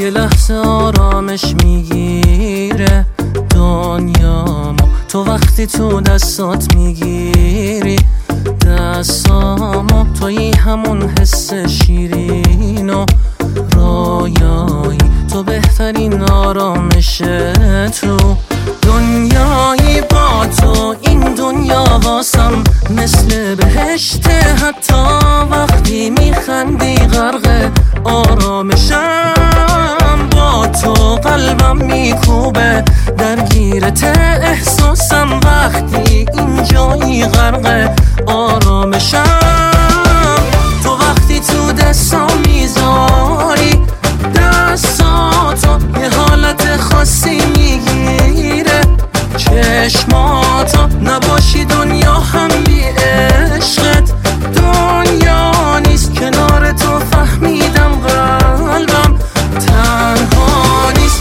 یه لحظه آرامش میگیره دنیامو. تو وقتی تو دستات میگیری دستامو، تویی همون حس شیرین و رویایی، تو بهترین آرامش تو دنیایی. با تو این دنیا واسم مثل بهشت، حتی وقتی میخندی غرق آرامشم. با تو قلبم میکوبه درگیرت احساسم، وقتی اینجایی غرق آرامشم. تو وقتی تو دستم میذاری دستاتو، یه حالت خاصی میگیره چشماتو. نباشی دنیا هم بی عشقت دنیا نیست، کنار تو فهمیدم قلبم تنها نیست.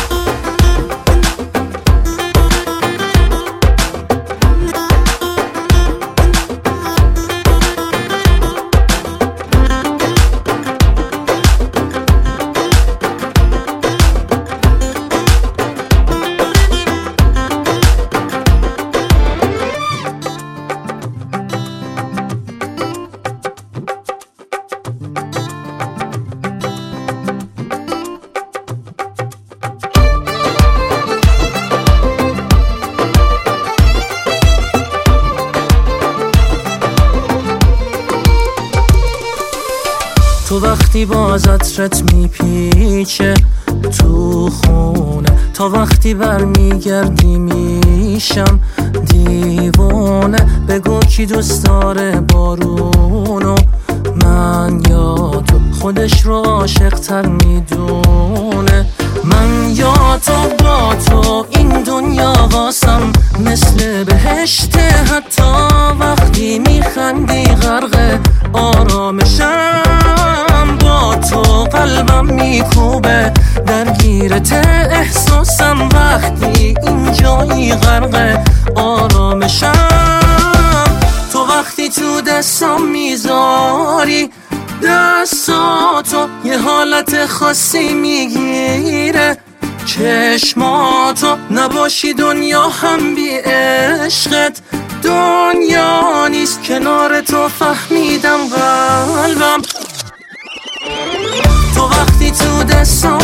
تو وقتی باز عطرت میپیچه تو خونه، تا وقتی برمیگردی میشم دیوونه. بگو کی دوست داره بارونو، من یا تو؟ خودش رو عاشق تر میدونه، من یا تو؟ با تو این دنیا واسم مثل بهشت، حتی وقتی میخندی غرق آرامشم. با تو قلبم میکوبه درگیرت احساسم، وقتی اینجایی غرق آرامشم. تو وقتی تو دستم میذاری دستاتو، یه حالت خاصی میگیره چشماتو. نباشی دنیا هم بی عشقت دنیا نیست، کنار تو فهمیدم قلبم. تو وقتی تو دستم